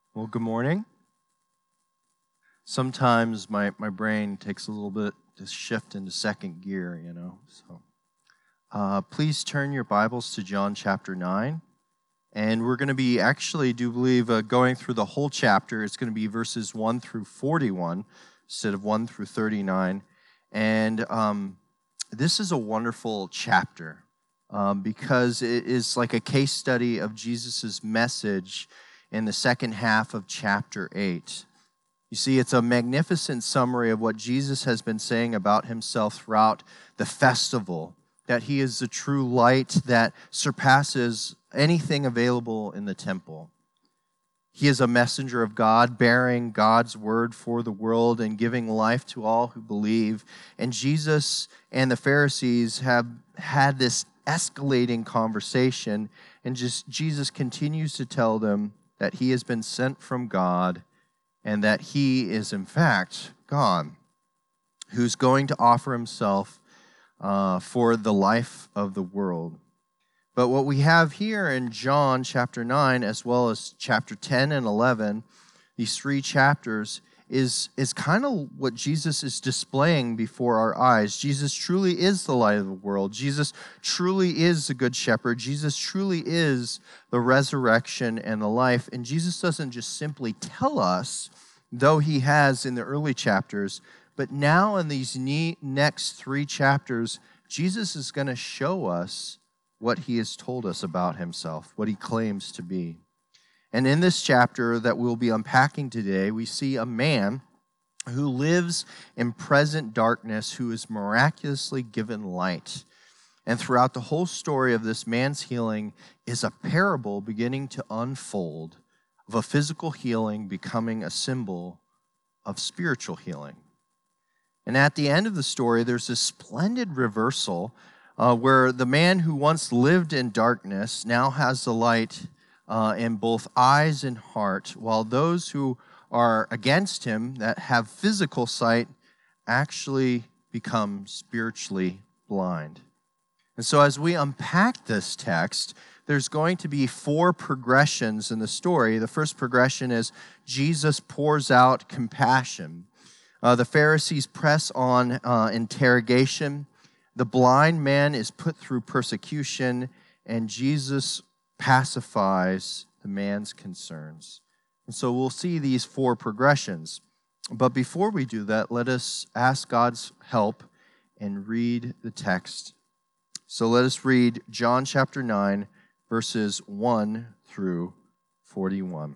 Well, good morning. Sometimes my brain takes a little bit to shift into second gear, So please turn your Bibles to John chapter 9. And we're going to be going through the whole chapter. It's going to be verses 1 through 41 instead of 1 through 39. And this is a wonderful chapter because it is like a case study of Jesus' message in the second half of chapter 8. You see, it's a magnificent summary of what Jesus has been saying about himself throughout the festival, that he is the true light that surpasses anything available in the temple. He is a messenger of God, bearing God's word for the world and giving life to all who believe. And Jesus and the Pharisees have had this escalating conversation, and Jesus continues to tell them that he has been sent from God and that he is, in fact, God, who's going to offer himself for the life of the world. But what we have here in John chapter 9, as well as chapter 10 and 11, these three chapters, is kind of what Jesus is displaying before our eyes. Jesus truly is the light of the world. Jesus truly is the good shepherd. Jesus truly is the resurrection and the life. And Jesus doesn't just simply tell us, though he has in the early chapters, but now in these next three chapters, Jesus is going to show us what he has told us about himself, what he claims to be. And in this chapter that we'll be unpacking today, we see a man who lives in present darkness, who is miraculously given light. And throughout the whole story of this man's healing is a parable beginning to unfold of a physical healing becoming a symbol of spiritual healing. And at the end of the story, there's this splendid reversal where the man who once lived in darkness now has the light in both eyes and heart, while those who are against him, that have physical sight, actually become spiritually blind. And so as we unpack this text, there's going to be four progressions in the story. The first progression is Jesus pours out compassion. The Pharisees press on interrogation. The blind man is put through persecution, and Jesus pacifies the man's concerns. And so we'll see these four progressions. But before we do that, let us ask God's help and read the text. So let us read John chapter 9, verses 1 through 41.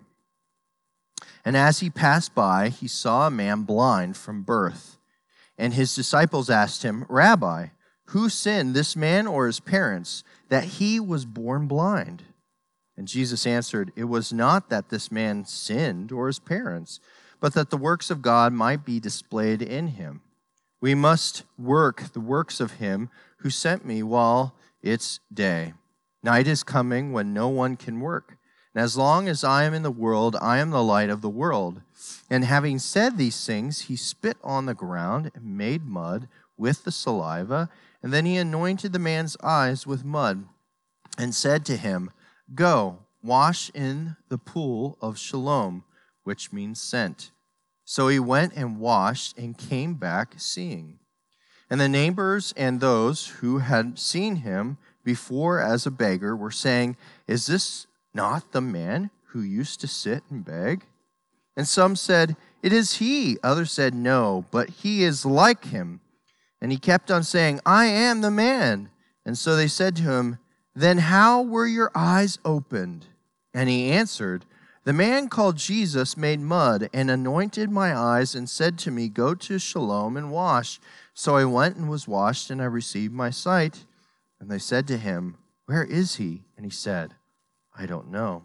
And as he passed by, he saw a man blind from birth. And his disciples asked him, "Rabbi, who sinned, this man or his parents, that he was born blind?" And Jesus answered, "It was not that this man sinned or his parents, but that the works of God might be displayed in him. We must work the works of him who sent me while it's day. Night is coming when no one can work. And as long as I am in the world, I am the light of the world." And having said these things, he spit on the ground and made mud with the saliva, and then he anointed the man's eyes with mud and said to him, "Go, wash in the pool of Siloam," which means sent. So he went and washed and came back seeing. And the neighbors and those who had seen him before as a beggar were saying, "Is this not the man who used to sit and beg?" And some said, "It is he." Others said, "No, but he is like him." And he kept on saying, "I am the man." And so they said to him, "Then how were your eyes opened?" And he answered, "The man called Jesus made mud and anointed my eyes and said to me, 'Go to Siloam and wash.' So I went and was washed, and I received my sight." And they said to him, "Where is he?" And he said, "I don't know."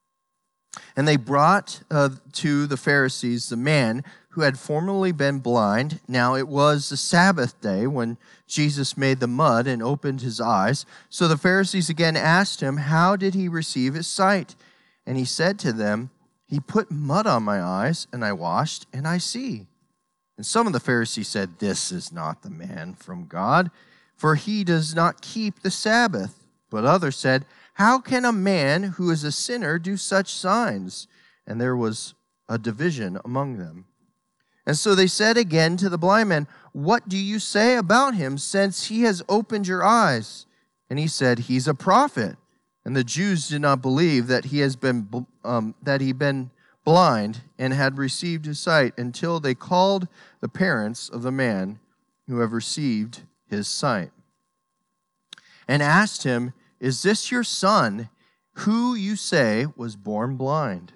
And they brought to the Pharisees the man who had formerly been blind. Now it was the Sabbath day when Jesus made the mud and opened his eyes. So the Pharisees again asked him, "How did he receive his sight?" And he said to them, "He put mud on my eyes, and I washed, and I see." And some of the Pharisees said, "This is not the man from God, for he does not keep the Sabbath." But others said, "How can a man who is a sinner do such signs?" and there was a division among them. And so they said again to the blind man, "What do you say about him, since he has opened your eyes?" And he said, "He's a prophet." And the Jews did not believe that he been blind and had received his sight until they called the parents of the man who have received his sight and asked him, "Is this your son, who you say was born blind?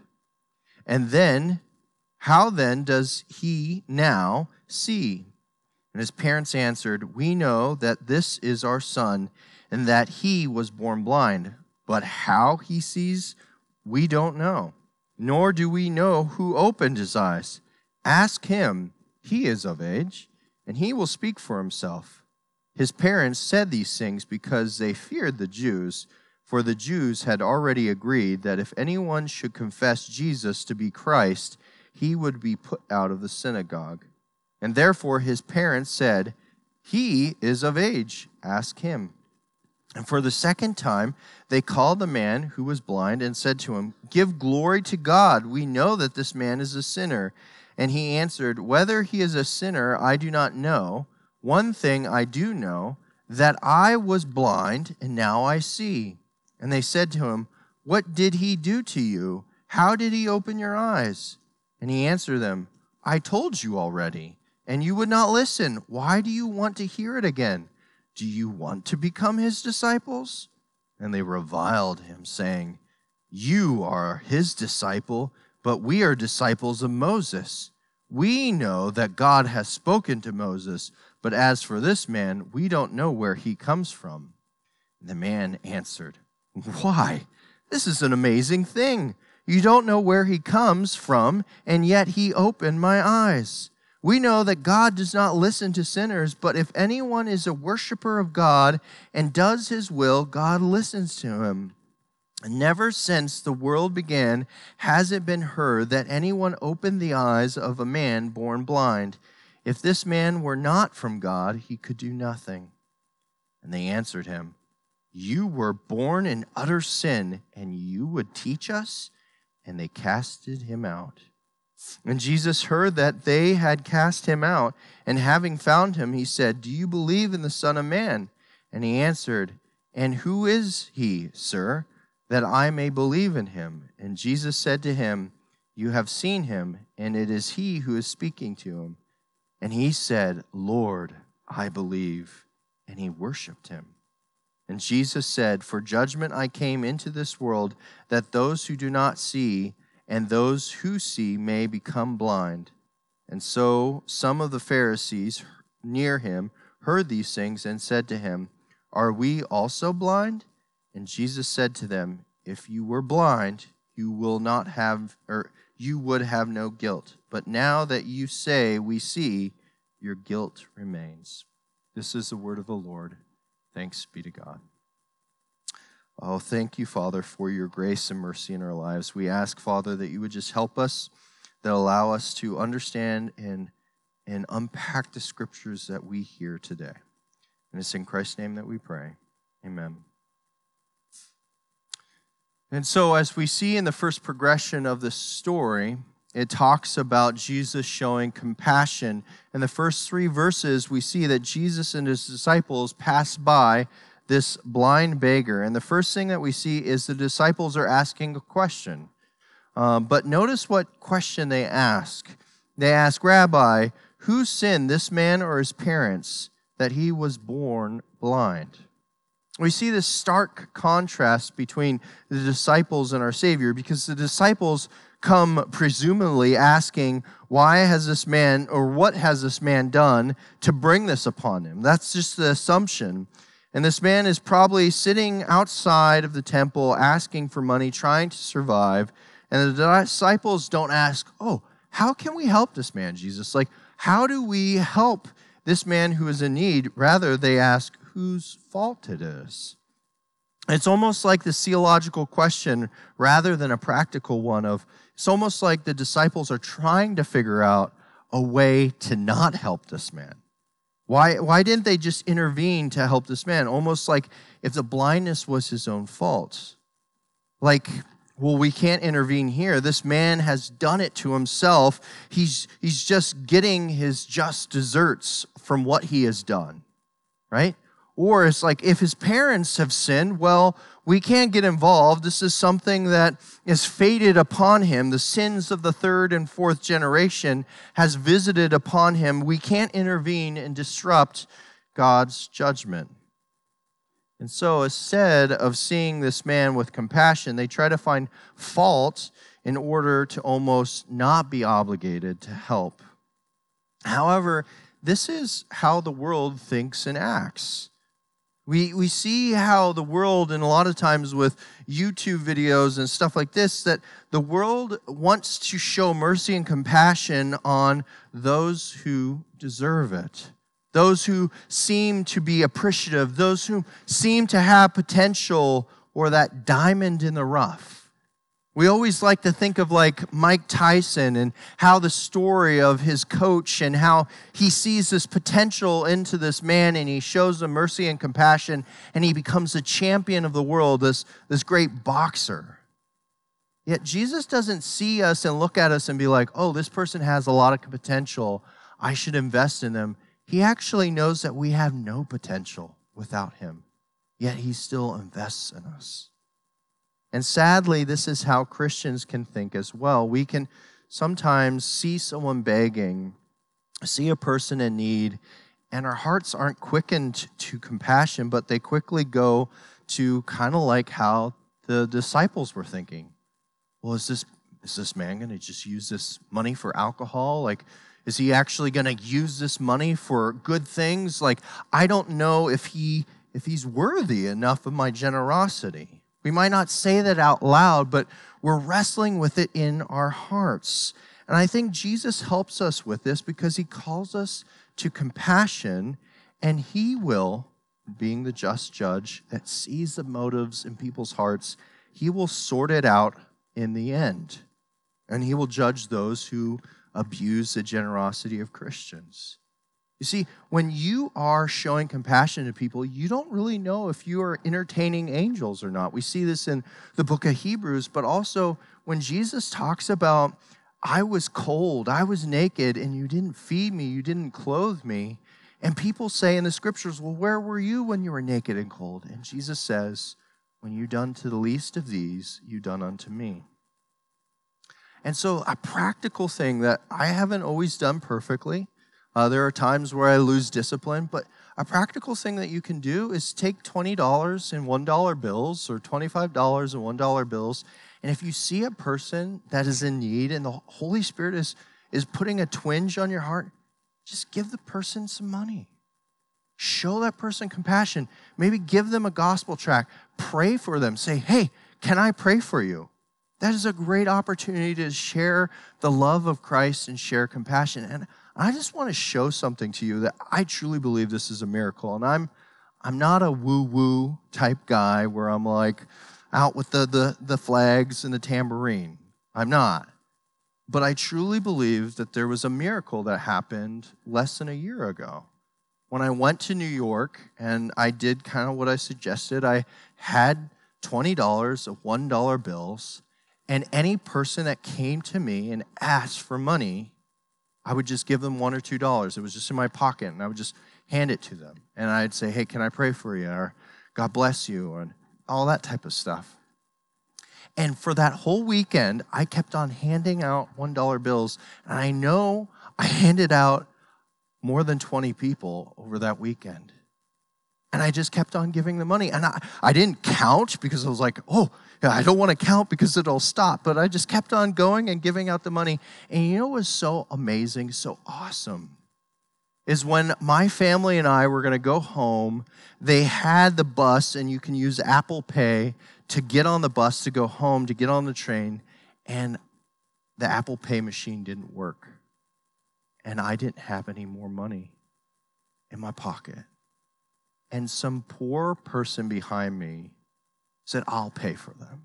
And then, how then does he now see?" And his parents answered, "We know that this is our son, and that he was born blind. But how he sees, we don't know, nor do we know who opened his eyes. Ask him, he is of age, and he will speak for himself." His parents said these things because they feared the Jews, for the Jews had already agreed that if anyone should confess Jesus to be Christ, he would be put out of the synagogue. And therefore his parents said, "He is of age, ask him." And for the second time they called the man who was blind and said to him, "Give glory to God. We know that this man is a sinner." And he answered, "Whether he is a sinner I do not know. One thing I do know, that I was blind and now I see." And they said to him, "What did he do to you? How did he open your eyes?" And he answered them, "I told you already, and you would not listen. Why do you want to hear it again? Do you want to become his disciples?" And they reviled him, saying, "You are his disciple, but we are disciples of Moses. We know that God has spoken to Moses, but as for this man, we don't know where he comes from." And the man answered, "Why, this is an amazing thing. You don't know where he comes from, and yet he opened my eyes. We know that God does not listen to sinners, but if anyone is a worshiper of God and does his will, God listens to him. And never since the world began has it been heard that anyone opened the eyes of a man born blind. If this man were not from God, he could do nothing." And they answered him, "You were born in utter sin, and you would teach us?" And they casted him out. And Jesus heard that they had cast him out, and having found him, he said, "Do you believe in the Son of Man?" And he answered, "And who is he, sir, that I may believe in him?" And Jesus said to him, "You have seen him, and it is he who is speaking to him." And he said, "Lord, I believe." And he worshipped him. And Jesus said, "For judgment I came into this world, that those who do not see and those who see may become blind." And so some of the Pharisees near him heard these things and said to him, "Are we also blind?" And Jesus said to them, "If you were blind, you would have no guilt. But now that you say we see, your guilt remains." This is the word of the Lord. Thanks be to God. Oh, thank you, Father, for your grace and mercy in our lives. We ask, Father, that you would just help us, that allow us to understand and unpack the scriptures that we hear today. And it's in Christ's name that we pray. Amen. And so as we see in the first progression of this story, it talks about Jesus showing compassion. In the first 3 verses, we see that Jesus and his disciples pass by this blind beggar. And the first thing that we see is the disciples are asking a question. But notice what question they ask. They ask, "Rabbi, who sinned, this man or his parents, that he was born blind?" We see this stark contrast between the disciples and our Savior, because the disciples come presumably asking, why has this man, or what has this man done to bring this upon him? That's just the assumption. And this man is probably sitting outside of the temple asking for money, trying to survive. And the disciples don't ask, "Oh, how can we help this man, Jesus? Like, how do we help this man who is in need?" Rather, they ask whose fault it is. It's almost like the theological question rather than a practical one it's almost like the disciples are trying to figure out a way to not help this man. Why didn't they just intervene to help this man? Almost like if the blindness was his own fault. Like, well, we can't intervene here. This man has done it to himself. He's just getting his just deserts from what he has done, right? Or it's like, if his parents have sinned, well, we can't get involved. This is something that is fated upon him. The sins of the third and fourth generation has visited upon him. We can't intervene and disrupt God's judgment. And so instead of seeing this man with compassion, they try to find fault in order to almost not be obligated to help. However, this is how the world thinks and acts. We see how the world, and a lot of times with YouTube videos and stuff like this, that the world wants to show mercy and compassion on those who deserve it, those who seem to be appreciative, those who seem to have potential or that diamond in the rough. We always like to think of like Mike Tyson and how the story of his coach and how he sees this potential into this man and he shows them mercy and compassion and he becomes the champion of the world, this great boxer. Yet Jesus doesn't see us and look at us and be like, oh, this person has a lot of potential. I should invest in them. He actually knows that we have no potential without him, yet he still invests in us. And sadly, this is how Christians can think as well. We can sometimes see someone begging, see a person in need, and our hearts aren't quickened to compassion, but they quickly go to kind of like how the disciples were thinking. Well, is this man going to just use this money for alcohol? Like, is he actually going to use this money for good things? Like, I don't know if he's worthy enough of my generosity. We might not say that out loud, but we're wrestling with it in our hearts. And I think Jesus helps us with this because he calls us to compassion, and he will, being the just judge that sees the motives in people's hearts, he will sort it out in the end. And he will judge those who abuse the generosity of Christians. You see, when you are showing compassion to people, you don't really know if you are entertaining angels or not. We see this in the book of Hebrews, but also when Jesus talks about, I was cold, I was naked, and you didn't feed me, you didn't clothe me. And people say in the scriptures, well, where were you when you were naked and cold? And Jesus says, when you done to the least of these, you done unto me. And so a practical thing that I haven't always done perfectly, there are times where I lose discipline, but a practical thing that you can do is take $20 in $1 bills or $25 in $1 bills, and if you see a person that is in need and the Holy Spirit is putting a twinge on your heart, just give the person some money. Show that person compassion. Maybe give them a gospel tract. Pray for them. Say, hey, can I pray for you? That is a great opportunity to share the love of Christ and share compassion. And I just want to show something to you that I truly believe this is a miracle. And I'm not a woo-woo type guy where I'm like out with the flags and the tambourine. I'm not. But I truly believe that there was a miracle that happened less than a year ago. When I went to New York and I did kind of what I suggested, I had $20 of $1 bills, and any person that came to me and asked for money, I would just give them $1 or $2. It was just in my pocket, and I would just hand it to them. And I'd say, hey, can I pray for you? Or God bless you, and all that type of stuff. And for that whole weekend, I kept on handing out $1 bills, and I know I handed out more than 20 people over that weekend. And I just kept on giving the money. And I didn't count because I was like, oh, yeah, I don't want to count because it'll stop. But I just kept on going and giving out the money. And you know what was so amazing, so awesome, is when my family and I were going to go home, they had the bus, and you can use Apple Pay to get on the bus to go home, to get on the train. And the Apple Pay machine didn't work. And I didn't have any more money in my pocket. And some poor person behind me said, I'll pay for them.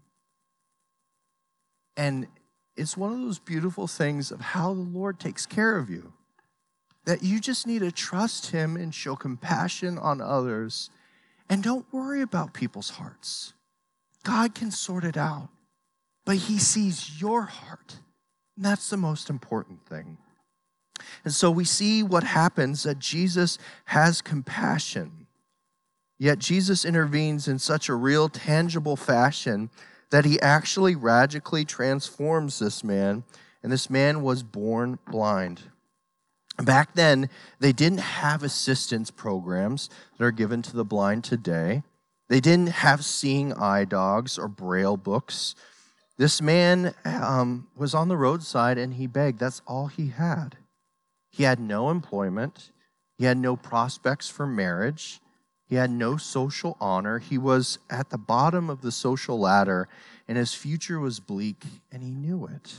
And it's one of those beautiful things of how the Lord takes care of you. That you just need to trust him and show compassion on others. And don't worry about people's hearts. God can sort it out. but he sees your heart. And that's the most important thing. And so we see what happens, that Jesus has compassion. Yet Jesus intervenes in such a real, tangible fashion that he actually radically transforms this man, and this man was born blind. Back then, they didn't have assistance programs that are given to the blind today. They didn't have seeing eye dogs or braille books. This man was on the roadside and he begged. That's all he had. He had no employment. He had no prospects for marriage. He had no social honor. He was at the bottom of the social ladder, and his future was bleak, and he knew it.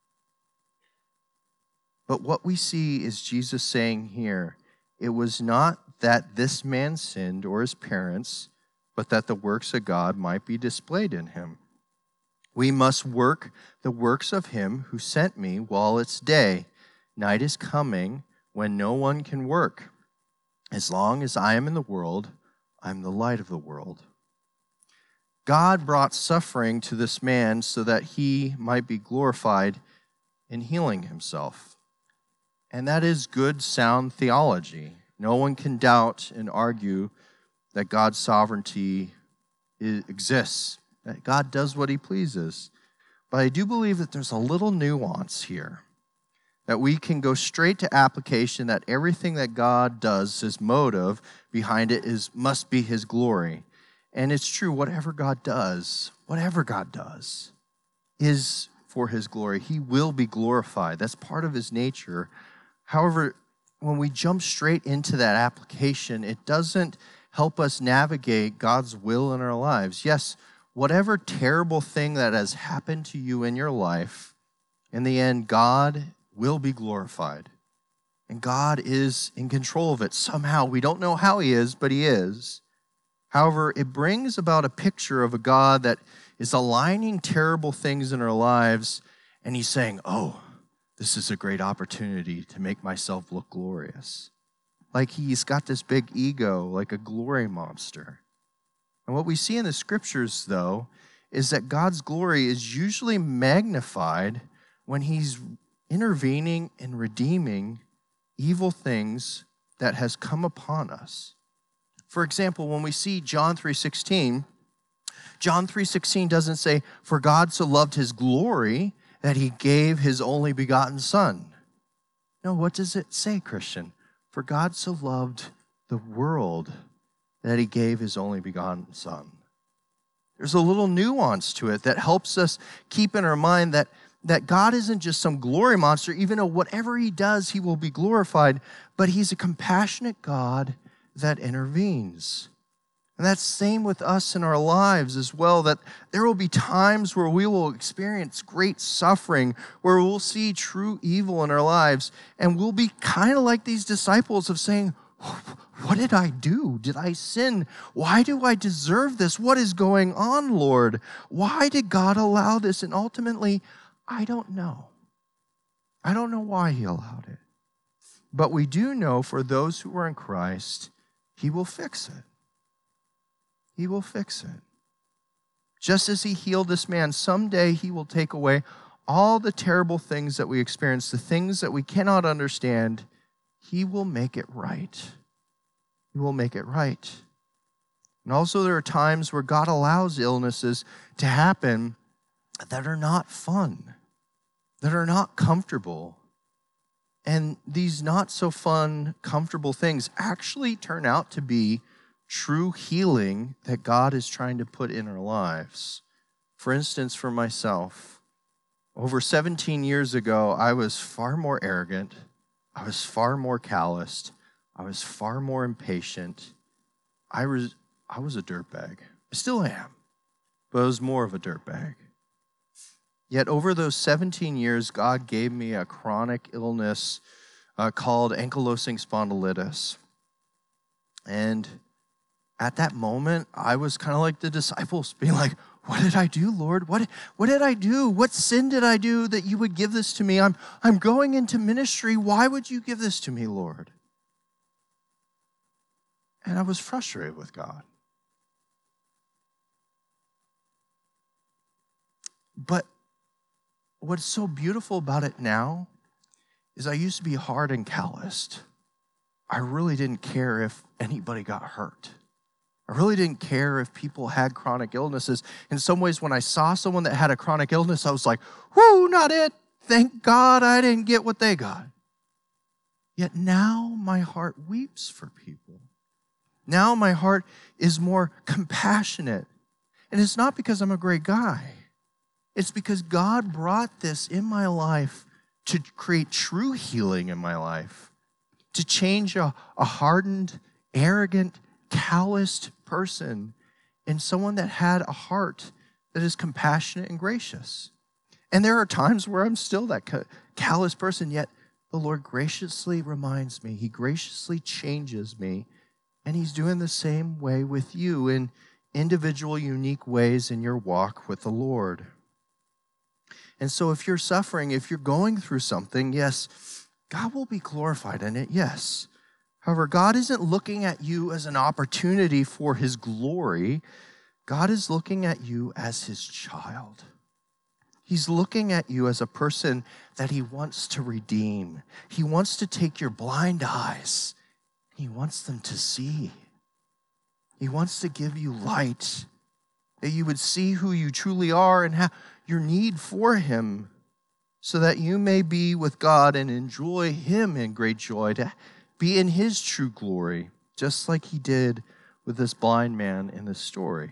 But what we see is Jesus saying here, it was not that this man sinned or his parents, but that the works of God might be displayed in him. We must work the works of him who sent me while it's day. Night is coming when no one can work. As long as I am in the world, I'm the light of the world. God brought suffering to this man so that he might be glorified in healing himself. And that is good, sound theology. No one can doubt and argue that God's sovereignty exists, that God does what he pleases. But I do believe that there's a little nuance here, that we can go straight to application, that everything that God does, his motive behind it must be his glory. And it's true, whatever God does is for his glory. He will be glorified. That's part of his nature. However, when we jump straight into that application, it doesn't help us navigate God's will in our lives. Yes, whatever terrible thing that has happened to you in your life, in the end, God will be glorified. And God is in control of it somehow. We don't know how he is, but he is. However, it brings about a picture of a God that is aligning terrible things in our lives, and he's saying, oh, this is a great opportunity to make myself look glorious. Like he's got this big ego, like a glory monster. And what we see in the scriptures, though, is that God's glory is usually magnified when he's intervening and redeeming evil things that has come upon us. For example, when we see John 3:16, John 3:16 doesn't say, for God so loved his glory that he gave his only begotten son. No, what does it say, Christian? For God so loved the world that he gave his only begotten son. There's a little nuance to it that helps us keep in our mind that God isn't just some glory monster, even though whatever he does, he will be glorified, but he's a compassionate God that intervenes. And that's the same with us in our lives as well, that there will be times where we will experience great suffering, where we'll see true evil in our lives, and we'll be kind of like these disciples of saying, what did I do? Did I sin? Why do I deserve this? What is going on, Lord? Why did God allow this? And ultimately, I don't know. I don't know why he allowed it. But we do know for those who are in Christ, he will fix it. He will fix it. Just as he healed this man, someday he will take away all the terrible things that we experience, the things that we cannot understand. He will make it right. He will make it right. And also there are times where God allows illnesses to happen that are not fun, that are not comfortable. And these not so fun, comfortable things actually turn out to be true healing that God is trying to put in our lives. For instance, for myself, over 17 years ago, I was far more arrogant. I was far more calloused. I was far more impatient. I was a dirtbag. I still am, but I was more of a dirtbag. Yet over those 17 years, God gave me a chronic illness called ankylosing spondylitis. And at that moment, I was kind of like the disciples, being like, what did I do, Lord? What did I do? What sin did I do that you would give this to me? I'm going into ministry. Why would you give this to me, Lord? And I was frustrated with God. But what's so beautiful about it now is I used to be hard and calloused. I really didn't care if anybody got hurt. I really didn't care if people had chronic illnesses. In some ways, when I saw someone that had a chronic illness, I was like, whoo, not it. Thank God I didn't get what they got. Yet now my heart weeps for people. Now my heart is more compassionate. And it's not because I'm a great guy. It's because God brought this in my life to create true healing in my life, to change a hardened, arrogant, calloused person in someone that had a heart that is compassionate and gracious. And there are times where I'm still that callous person, yet the Lord graciously reminds me. He graciously changes me, and He's doing the same way with you in individual, unique ways in your walk with the Lord. And so if you're suffering, if you're going through something, yes, God will be glorified in it, yes. However, God isn't looking at you as an opportunity for His glory. God is looking at you as His child. He's looking at you as a person that He wants to redeem. He wants to take your blind eyes. He wants them to see. He wants to give you light, that you would see who you truly are and have your need for Him, so that you may be with God and enjoy Him in great joy, to be in His true glory, just like He did with this blind man in this story.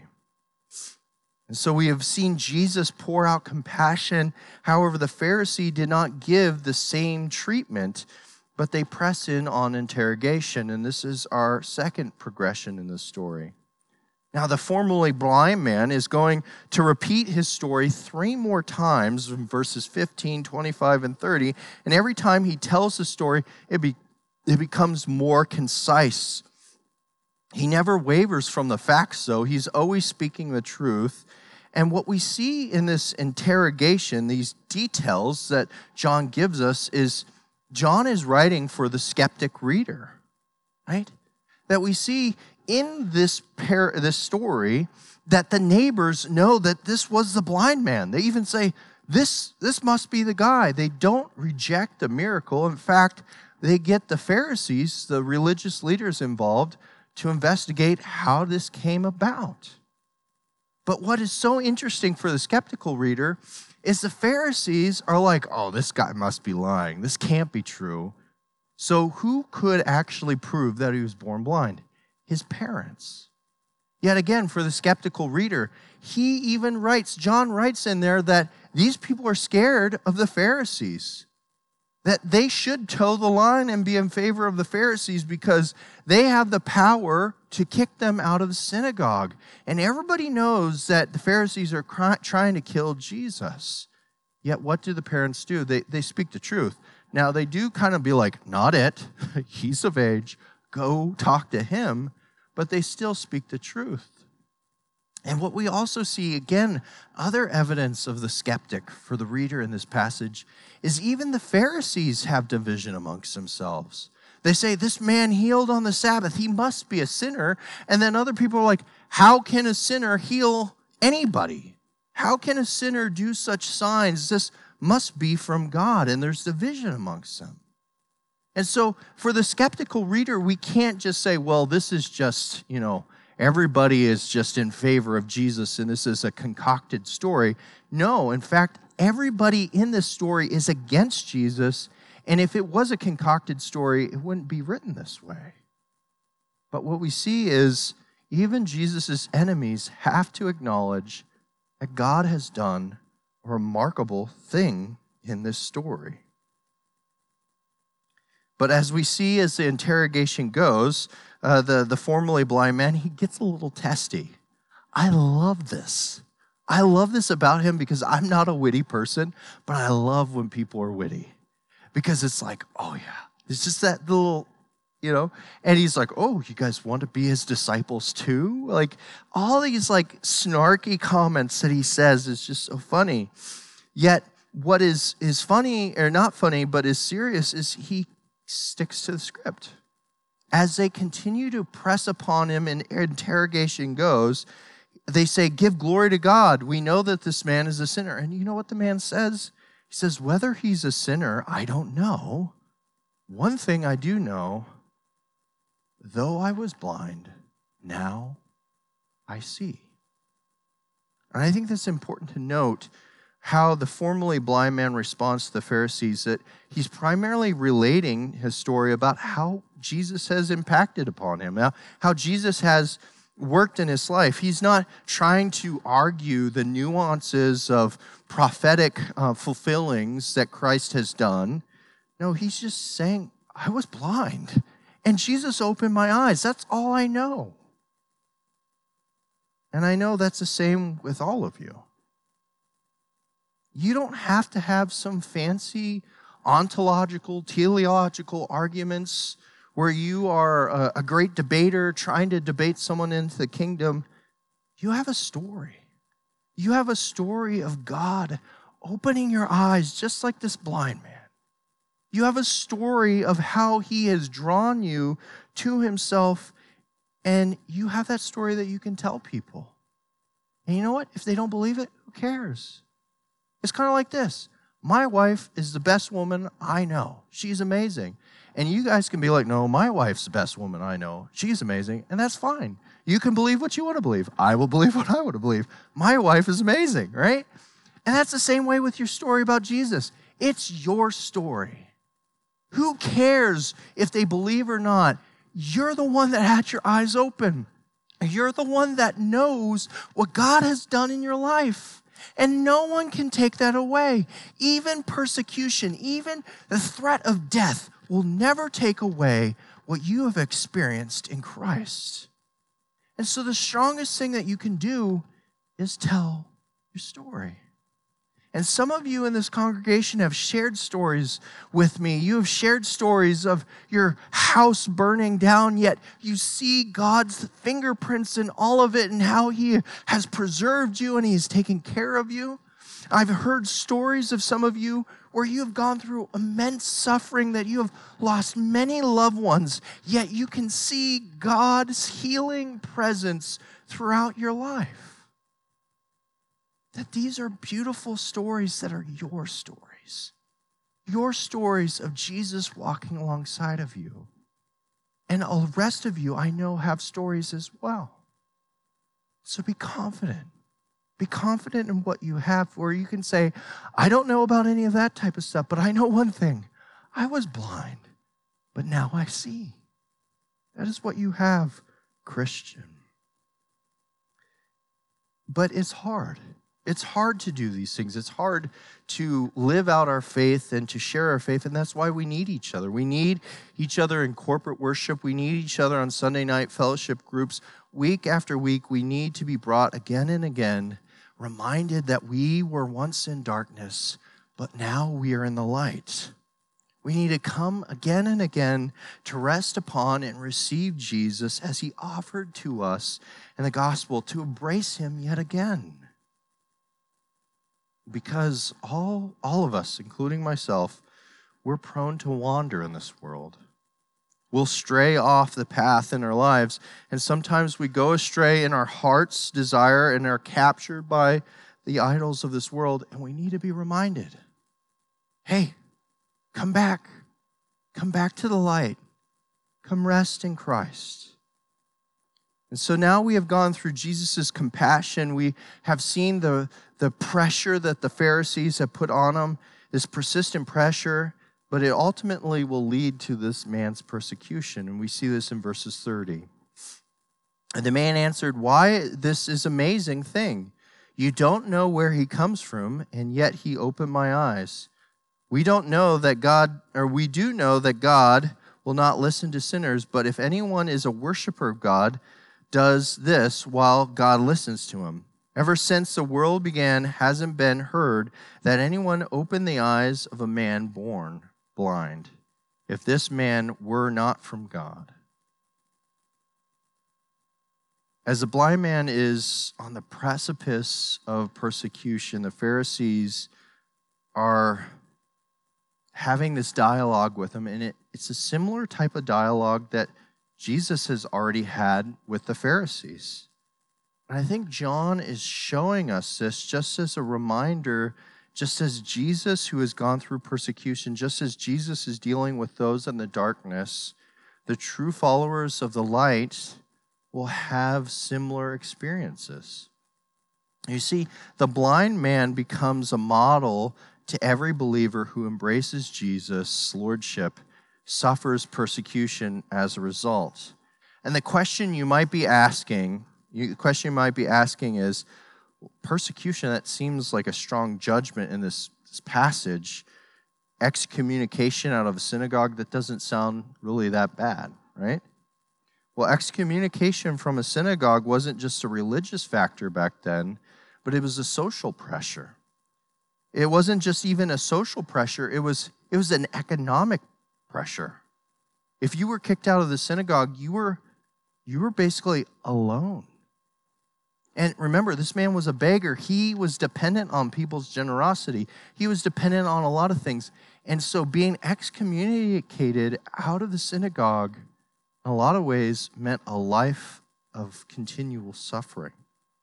And so we have seen Jesus pour out compassion. However, the Pharisee did not give the same treatment, but they press in on interrogation. And this is our second progression in this story. Now, the formerly blind man is going to repeat his story 3 more times in verses 15, 25, and 30. And every time he tells the story, it becomes more concise. He never wavers from the facts, though. He's always speaking the truth. And what we see in this interrogation, these details that John gives us, is John is writing for the skeptic reader, right? That we see in this story that the neighbors know that this was the blind man. They even say, this must be the guy. They don't reject the miracle. In fact, they get the Pharisees, the religious leaders involved, to investigate how this came about. But what is so interesting for the skeptical reader is the Pharisees are like, oh, this guy must be lying. This can't be true. So who could actually prove that he was born blind? His parents. Yet again, for the skeptical reader, John writes in there that these people are scared of the Pharisees, that they should toe the line and be in favor of the Pharisees because they have the power to kick them out of the synagogue. And everybody knows that the Pharisees are trying to kill Jesus. Yet what do the parents do? They speak the truth. Now, they do kind of be like, not it. He's of age. Go talk to him. But they still speak the truth. And what we also see, again, other evidence of the skeptic for the reader in this passage is even the Pharisees have division amongst themselves. They say, this man healed on the Sabbath. He must be a sinner. And then other people are like, how can a sinner heal anybody? How can a sinner do such signs? This must be from God. And there's division amongst them. And so for the skeptical reader, we can't just say, well, this is just, everybody is just in favor of Jesus and this is a concocted story. No, in fact, everybody in this story is against Jesus. And if it was a concocted story, it wouldn't be written this way. But what we see is even Jesus' enemies have to acknowledge that God has done a remarkable thing in this story. But as we see as the interrogation goes, the formerly blind man, he gets a little testy. I love this. I love this about him because I'm not a witty person, but I love when people are witty. Because it's like, oh yeah, it's just that little, and he's like, oh, you guys want to be his disciples too? Like all these like snarky comments that he says is just so funny. Yet what is funny, or not funny, but is serious is he sticks to the script. As they continue to press upon him and interrogation goes, they say, give glory to God. We know that this man is a sinner. And you know what the man says? He says, whether he's a sinner, I don't know. One thing I do know, though I was blind, now I see. And I think that's important to note how the formerly blind man responds to the Pharisees, that he's primarily relating his story about how Jesus has impacted upon him, how Jesus has worked in his life. He's not trying to argue the nuances of prophetic fulfillings that Christ has done. No, he's just saying, I was blind, and Jesus opened my eyes. That's all I know. And I know that's the same with all of you. You don't have to have some fancy ontological, teleological arguments where you are a great debater trying to debate someone into the kingdom. You have a story. You have a story of God opening your eyes just like this blind man. You have a story of how he has drawn you to himself, and you have that story that you can tell people. And you know what? If they don't believe it, who cares? It's kind of like this. My wife is the best woman I know. She's amazing. And you guys can be like, no, my wife's the best woman I know. She's amazing, and that's fine. You can believe what you want to believe. I will believe what I want to believe. My wife is amazing, right? And that's the same way with your story about Jesus. It's your story. Who cares if they believe or not? You're the one that had your eyes open. You're the one that knows what God has done in your life. And no one can take that away. Even persecution, even the threat of death will never take away what you have experienced in Christ. And so the strongest thing that you can do is tell your story. And some of you in this congregation have shared stories with me. You have shared stories of your house burning down, yet you see God's fingerprints in all of it and how he has preserved you and he has taken care of you. I've heard stories of some of you where you have gone through immense suffering, that you have lost many loved ones, yet you can see God's healing presence throughout your life. That these are beautiful stories that are your stories. Your stories of Jesus walking alongside of you. And all the rest of you, I know, have stories as well. So be confident. Be confident in what you have, where you can say, I don't know about any of that type of stuff, but I know one thing. I was blind, but now I see. That is what you have, Christian. But it's hard. It's hard to do these things. It's hard to live out our faith and to share our faith, and that's why we need each other. We need each other in corporate worship. We need each other on Sunday night fellowship groups. Week after week, we need to be brought again and again, reminded that we were once in darkness, but now we are in the light. We need to come again and again to rest upon and receive Jesus as he offered to us in the gospel, to embrace him yet again. Because all of us, including myself, we're prone to wander in this world. We'll stray off the path in our lives, and sometimes we go astray in our heart's desire and are captured by the idols of this world, and we need to be reminded, hey, come back. Come back to the light. Come rest in Christ. And so now we have gone through Jesus' compassion. We have seen the pressure that the Pharisees have put on him, this persistent pressure, but it ultimately will lead to this man's persecution. And we see this in verses 30. And the man answered, why, this is an amazing thing. You don't know where he comes from, and yet he opened my eyes. We do know that God will not listen to sinners, but if anyone is a worshiper of God, does this while God listens to him. Ever since the world began, hasn't been heard that anyone opened the eyes of a man born blind, if this man were not from God. As the blind man is on the precipice of persecution, the Pharisees are having this dialogue with him, and it's a similar type of dialogue that Jesus has already had with the Pharisees. And I think John is showing us this just as a reminder just as Jesus, who has gone through persecution, just as Jesus is dealing with those in the darkness, the true followers of the light will have similar experiences. You see, the blind man becomes a model to every believer who embraces Jesus' lordship, suffers persecution as a result. And the question you might be asking is, persecution, that seems like a strong judgment in this passage. Excommunication out of a synagogue, that doesn't sound really that bad, right? Well, excommunication from a synagogue wasn't just a religious factor back then, but it was a social pressure. It wasn't just even a social pressure, it was an economic pressure. If you were kicked out of the synagogue, you were basically alone. And remember, this man was a beggar. He was dependent on people's generosity. He was dependent on a lot of things. And so being excommunicated out of the synagogue, in a lot of ways, meant a life of continual suffering.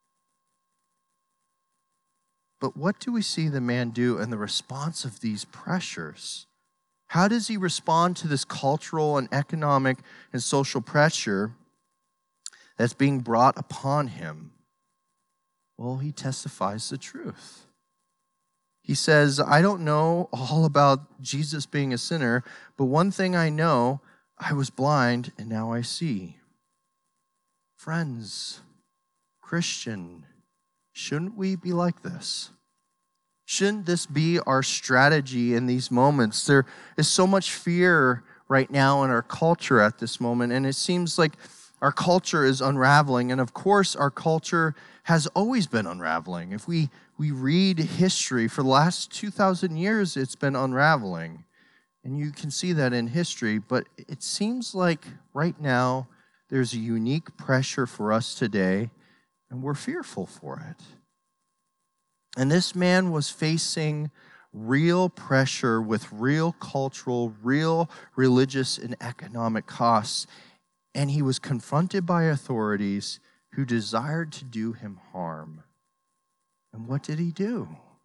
But what do we see the man do in the response of these pressures? How does he respond to this cultural and economic and social pressure that's being brought upon him? Well, he testifies the truth. He says, I don't know all about Jesus being a sinner, but one thing I know, I was blind and now I see. Friends, Christian, shouldn't we be like this? Shouldn't this be our strategy in these moments? There is so much fear right now in our culture at this moment, and it seems like our culture is unraveling, and of course our culture has always been unraveling. If we read history, for the last 2,000 years, it's been unraveling. And you can see that in history, but it seems like right now there's a unique pressure for us today, and we're fearful for it. And this man was facing real pressure with real cultural, real religious, and economic costs. And he was confronted by authorities who desired to do him harm. And what did he do?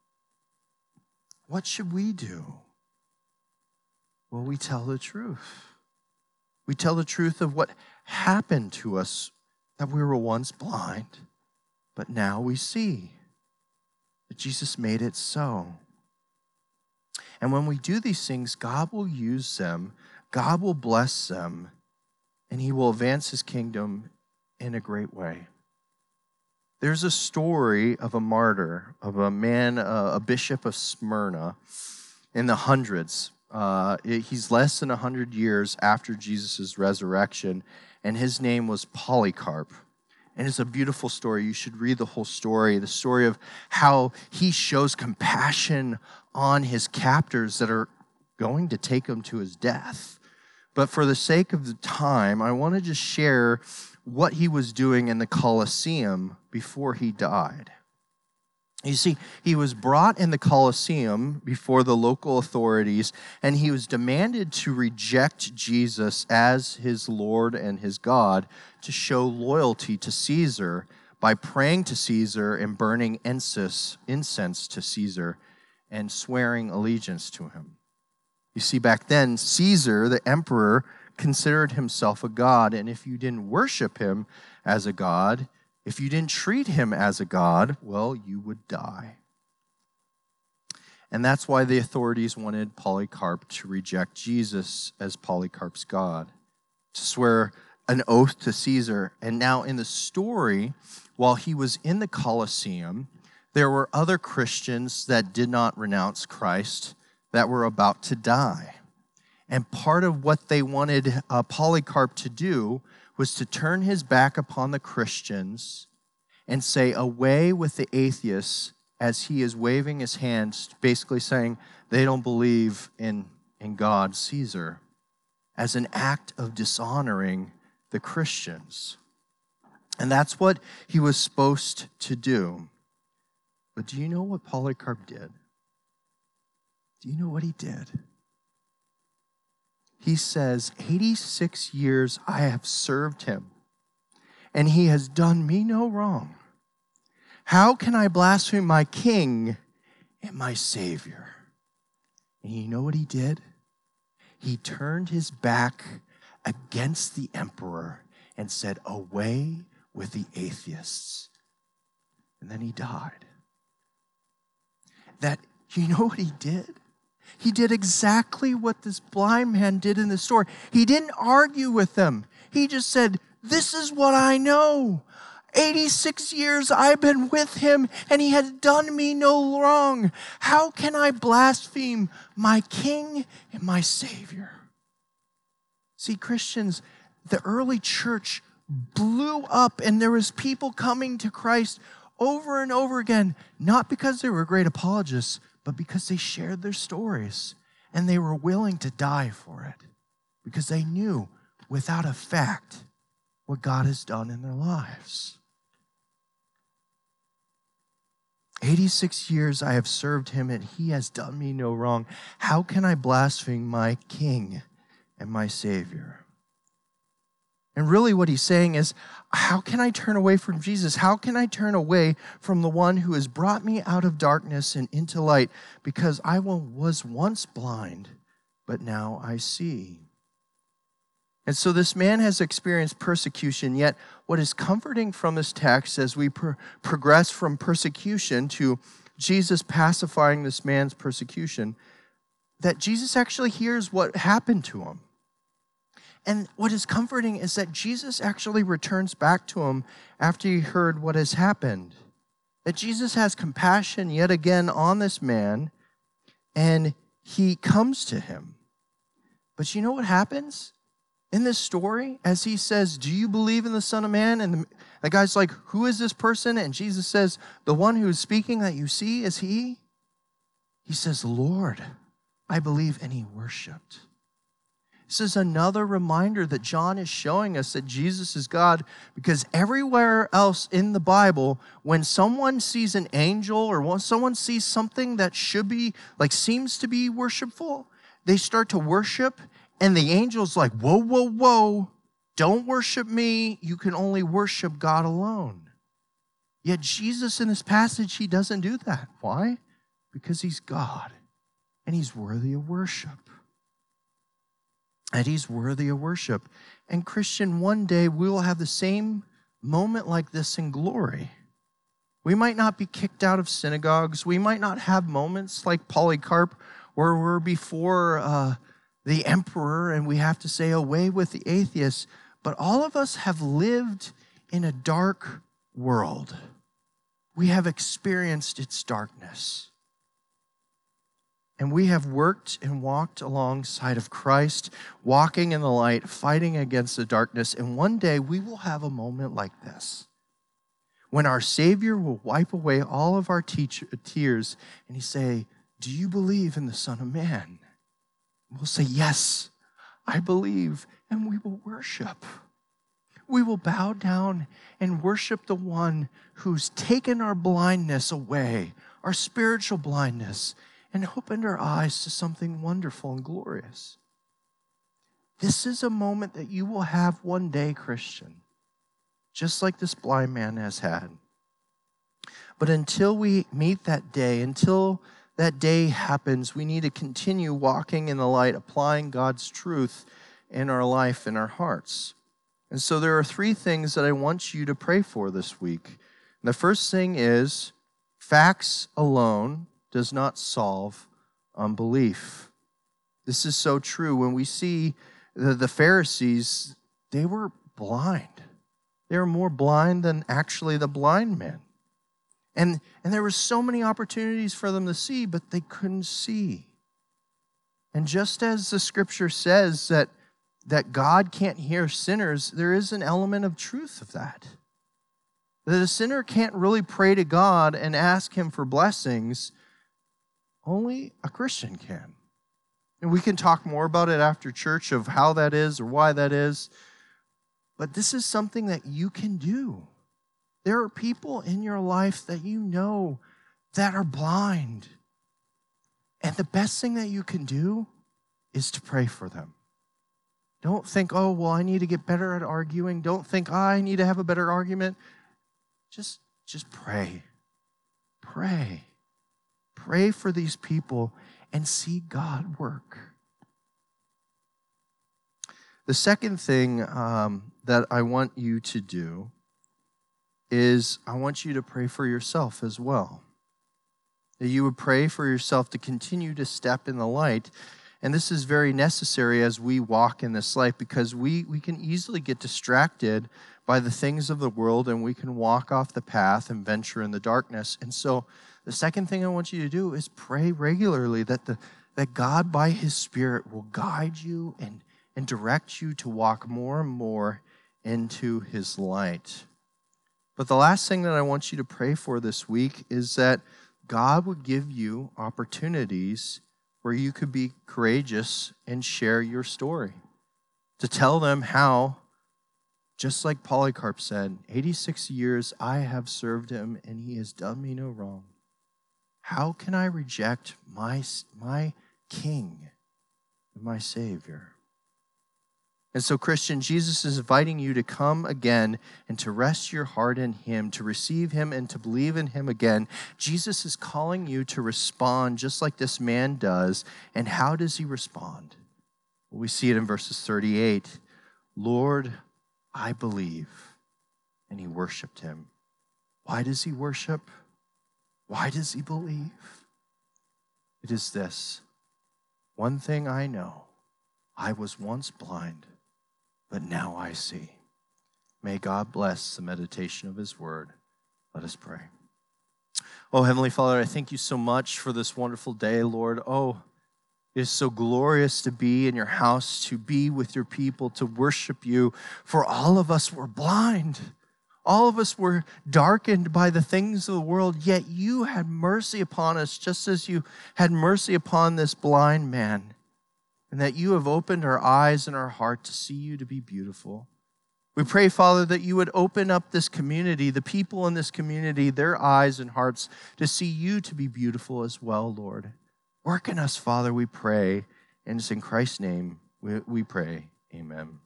What should we do? Well, we tell the truth. We tell the truth of what happened to us, that we were once blind, but now we see that Jesus made it so. And when we do these things, God will use them, God will bless them, and he will advance his kingdom in a great way. There's a story of a martyr, of a man, a bishop of Smyrna in the hundreds. He's less than 100 years after Jesus' resurrection, and his name was Polycarp. And it's a beautiful story. You should read the whole story, the story of how he shows compassion on his captors that are going to take him to his death. But for the sake of the time, I want to just share what he was doing in the Colosseum before he died. You see, he was brought in the Colosseum before the local authorities, and he was demanded to reject Jesus as his Lord and his God, to show loyalty to Caesar by praying to Caesar and burning incense to Caesar and swearing allegiance to him. You see, back then, Caesar, the emperor, considered himself a god, and if you didn't worship him as a god, if you didn't treat him as a god, well, you would die. And that's why the authorities wanted Polycarp to reject Jesus as Polycarp's God, to swear an oath to Caesar. And now in the story, while he was in the Colosseum, there were other Christians that did not renounce Christ that were about to die. And part of what they wanted Polycarp to do was to turn his back upon the Christians and say, away with the atheists, as he is waving his hands, basically saying they don't believe in God, Caesar, as an act of dishonoring the Christians. And that's what he was supposed to do. But do you know what Polycarp did? Do you know what he did? He says, 86 years I have served him, and he has done me no wrong. How can I blaspheme my king and my Savior. And you know what he did? He turned his back against the emperor and said, away with the atheists. And then he died. You know what he did? He did exactly what this blind man did in the story. He didn't argue with them. He just said, this is what I know. 86 years I've been with him, and he has done me no wrong. How can I blaspheme my King and my Savior? See, Christians, the early church blew up, and there was people coming to Christ over and over again, not because they were great apologists, but because they shared their stories, and they were willing to die for it, because they knew without a fact what God has done in their lives. 86 years I have served him, and he has done me no wrong. How can I blaspheme my King and my Savior? And really what he's saying is, how can I turn away from Jesus? How can I turn away from the one who has brought me out of darkness and into light? Because I was once blind, but now I see. And so this man has experienced persecution, yet what is comforting from this text as we progress from persecution to Jesus pacifying this man's persecution, that Jesus actually hears what happened to him. And what is comforting is that Jesus actually returns back to him after he heard what has happened. That Jesus has compassion yet again on this man, and he comes to him. But you know what happens? In this story, as he says, do you believe in the Son of Man? And the guy's like, who is this person? And Jesus says, the one who is speaking that you see is he. He says, Lord, I believe, and he worshiped. This is another reminder that John is showing us that Jesus is God, because everywhere else in the Bible, when someone sees an angel or when someone sees something that should be, seems to be worshipful, they start to worship, and the angel's like, whoa, whoa, whoa, don't worship me. You can only worship God alone. Yet Jesus in this passage, he doesn't do that. Why? Because he's God, and he's worthy of worship. And he's worthy of worship. And Christian, one day we will have the same moment like this in glory. We might not be kicked out of synagogues. We might not have moments like Polycarp where we're before the emperor and we have to say, away with the atheists. But all of us have lived in a dark world. We have experienced its darkness. And we have worked and walked alongside of Christ, walking in the light, fighting against the darkness. And one day we will have a moment like this, when our Savior will wipe away all of our tears, and he say, do you believe in the Son of Man? And we'll say, yes, I believe, and we will worship. We will bow down and worship the one who's taken our blindness away, our spiritual blindness, and opened our eyes to something wonderful and glorious. This is a moment that you will have one day, Christian, just like this blind man has had. But until we meet that day, until that day happens, we need to continue walking in the light, applying God's truth in our life, in our hearts. And so there are 3 things that I want you to pray for this week. And the first thing is, facts alone does not solve unbelief. This is so true. When we see the Pharisees, they were blind. They were more blind than actually the blind man. And there were so many opportunities for them to see, but they couldn't see. And just as the scripture says that God can't hear sinners, there is an element of truth of that. That a sinner can't really pray to God and ask him for blessings. Only a Christian can. And we can talk more about it after church of how that is or why that is. But this is something that you can do. There are people in your life that you know that are blind. And the best thing that you can do is to pray for them. Don't think, oh, well, I need to get better at arguing. Don't think, I need to have a better argument. Just pray. Pray. pray for these people and see God work. The second thing that I want you to do is I want you to pray for yourself as well. That you would pray for yourself to continue to step in the light. And this is very necessary as we walk in this light, because we can easily get distracted by the things of the world, and we can walk off the path and venture in the darkness. And so the second thing I want you to do is pray regularly that God by his Spirit will guide you and direct you to walk more and more into his light. But the last thing that I want you to pray for this week is that God would give you opportunities where you could be courageous and share your story. To tell them how, just like Polycarp said, 86 years I have served him and he has done me no wrong. How can I reject my King and my Savior? And so, Christian, Jesus is inviting you to come again and to rest your heart in him, to receive him and to believe in him again. Jesus is calling you to respond just like this man does. And how does he respond? Well, we see it in verses 38. Lord, I believe. And he worshiped him. Why does he worship? Why does he believe? It is this. One thing I know, I was once blind, but now I see. May God bless the meditation of his word. Let us pray. Oh, Heavenly Father, I thank you so much for this wonderful day, Lord. Oh, it is so glorious to be in your house, to be with your people, to worship you. For all of us were blind. All of us were darkened by the things of the world, yet you had mercy upon us, just as you had mercy upon this blind man. And that you have opened our eyes and our heart to see you to be beautiful. We pray, Father, that you would open up this community, the people in this community, their eyes and hearts to see you to be beautiful as well, Lord. Work in us, Father, we pray. And it's in Christ's name we pray. Amen.